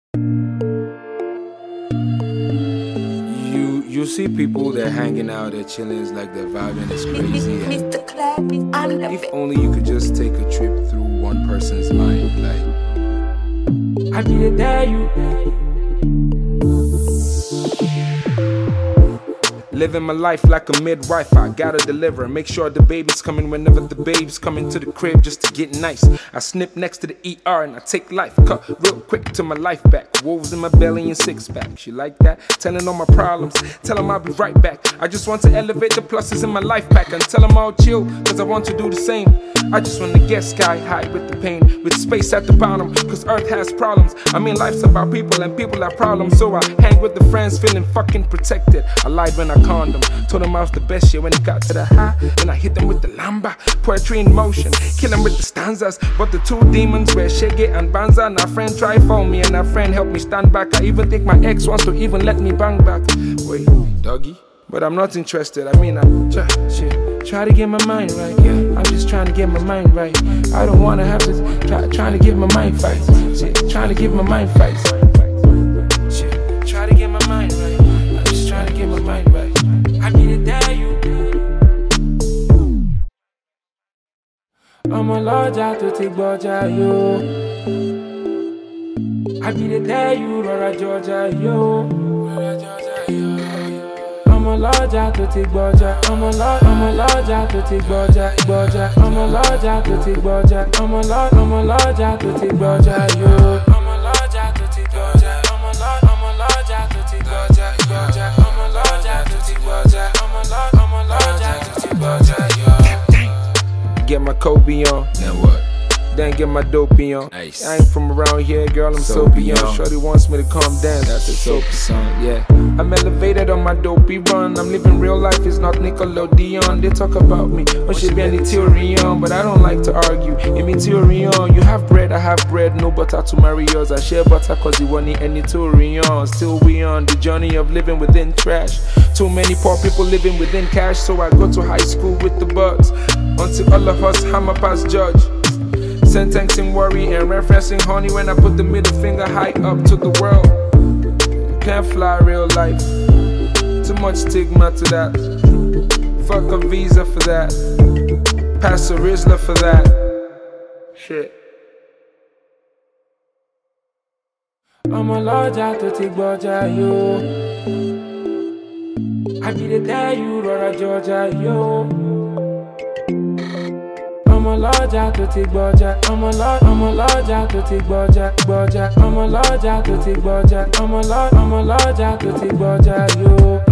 You see people, they're hanging out, they're chilling, it's like they're vibing, it's crazy. Mr. Clappy, I'm the If only you could just take a trip through one person's mind, like I be the dare you. living my life like a midwife, I gotta deliver. Make sure the baby's coming whenever the babe's coming to the crib just to get nice. I snip next to the ER and I take life. Cut real quick to my life back. Wolves in my belly and six pack. She like that? Telling all my problems. Tell them I'll be right back. I just want to elevate the pluses in my life pack and tell them I'll chill, cause I want to do the same. I just want to get sky high with the pain, with space at the bottom, cause earth has problems. I mean life's about people and people have problems, so I hang with the friends feeling fucking protected. I lied when I conned them, told them I was the best shit when it got to the high. Then I hit them with the lamba, poetry in motion, kill them with the stanzas. But the two demons were Shege and Banza, and our friend tried for me and our friend helped me stand back. I even think my ex wants to even let me bang back. Wait, doggy? But I'm not interested, I mean I try to get my mind right, yeah. I'm just trying to get my mind right. I don't wanna have to trying to give my mind fights. Shit, trying to give my mind fights. Shit, try to get my mind right. I'm just trying to get my mind right. I need to dare you. I'm a large out to take Georgia, yo. I need to dare you, Rora Georgia, yo. I'm a large out to take Georgia. I'm a large out to take Georgia. I'm a large out to take Georgia. I'm a large out to take Georgia, yo. I'm a large out to take Georgia. I'm a large out to take Georgia. I'm a large out to take Georgia. I'm a large out to take Georgia, yo. Get my Kobe on. then what? Then get my dopey on. Nice. I ain't from around here, girl, I'm soapy on. Shorty wants me to come dance. That's a soapy song. Yeah, I'm elevated on my dopey run. I'm living real life, it's not Nickelodeon. They talk about me, what should be any theory on, but I don't like to argue. In me theory on, you have bread, I have bread, no butter to marry yours. I share butter cause you want any theory on. Still we on the journey of living within trash. Too many poor people living within cash, so I go to high school with the bugs. Until all of us hammer past judge. Sentencing worry and referencing honey when I put the middle finger high up to the world. Can't fly real life. Too much stigma to that. Fuck a visa for that. Pass a Rizla for that. Shit. I'm a large out to take Georgia, yo. I be the dare you, Rora Georgia, yo. I'm a large out to take Georgia. I'm a large out to take Georgia. I'm a large out to take Georgia. I'm a large out to take Georgia, yo.